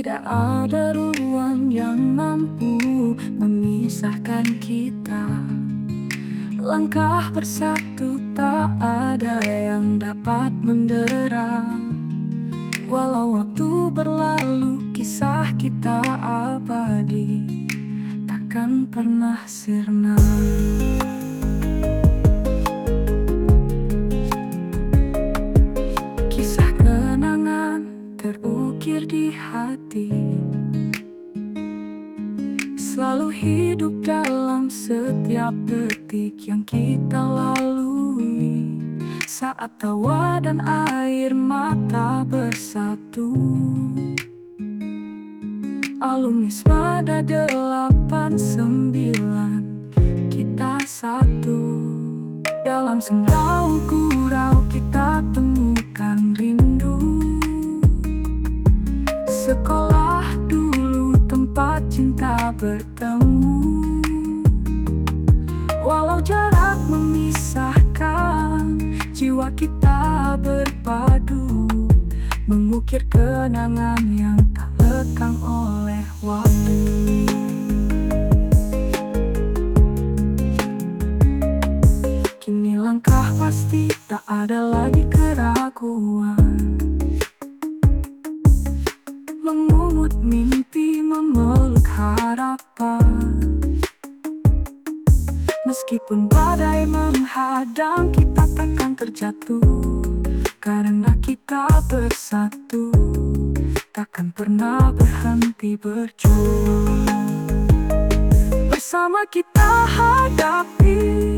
Tidak ada ruang yang mampu memisahkan kita. Langkah bersatu tak ada yang dapat mendera. Walau waktu berlalu, kisah kita abadi, takkan pernah sirna. Kisah kenangan terukir di hati, selalu hidup dalam setiap detik yang kita lalui. Saat tawa dan air mata bersatu, alumni Smada 89, kita satu. Dalam senggang gurau kita temukan rindu. Sekolah dulu tempat cinta bertemu. Walau jarak memisahkan, jiwa kita berpadu, mengukir kenangan yang tak lekang oleh waktu. Kini langkah pasti, tak ada lagi keraguan. Mengugut mimpi, memeluk harapan. Meskipun badai menghadang, kita takkan terjatuh. Karena kita bersatu, takkan pernah berhenti berjuang. Bersama kita hadapi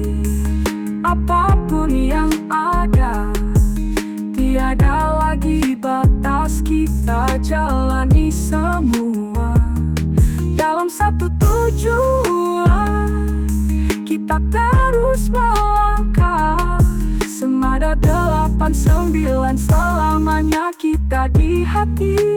apapun yang ada. Tiada lagi batas, kita jalani semua dalam satu tujuan. Kita terus melangkah, Smada 89 selamanya kita di hati.